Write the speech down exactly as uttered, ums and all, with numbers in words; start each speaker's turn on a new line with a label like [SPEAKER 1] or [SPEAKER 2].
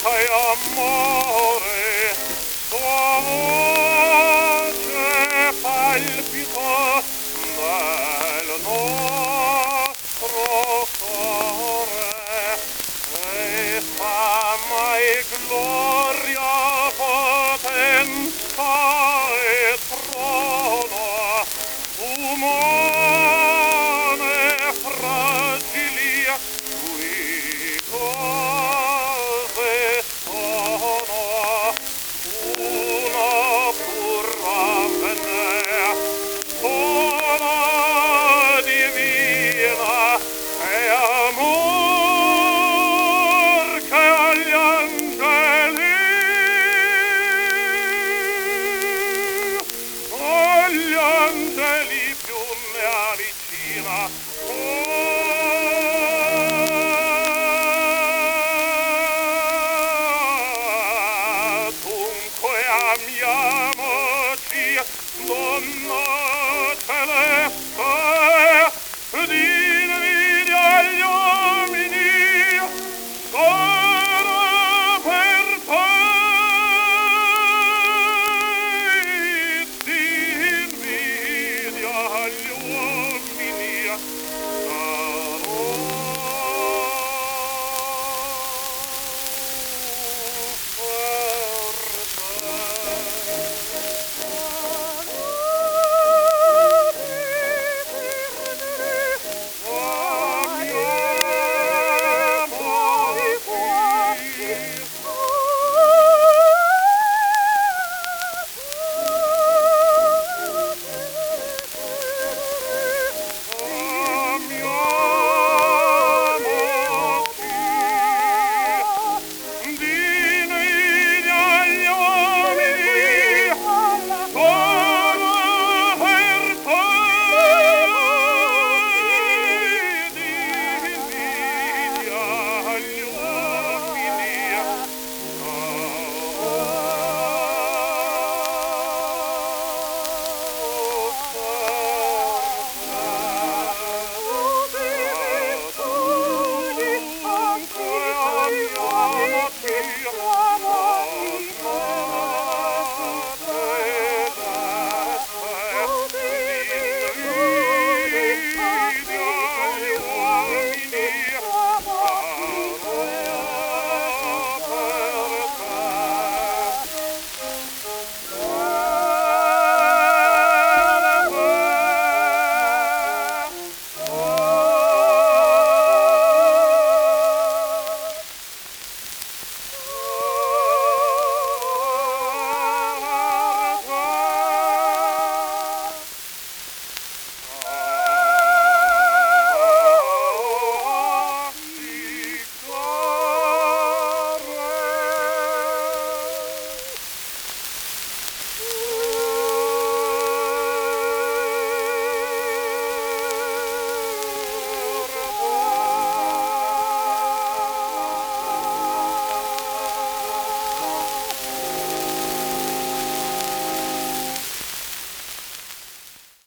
[SPEAKER 1] e amore, tua voce palpita nel nostro cuore e fama e gloria, potenza e trono umane fragili qui cose sono una pura venea sono divina e amor che agli angeli agli angeli più ne avvicina. Dunque amiamoci, donna celeste, di invidia agli uomini sarà per te, di invidia agli uomini sarò Io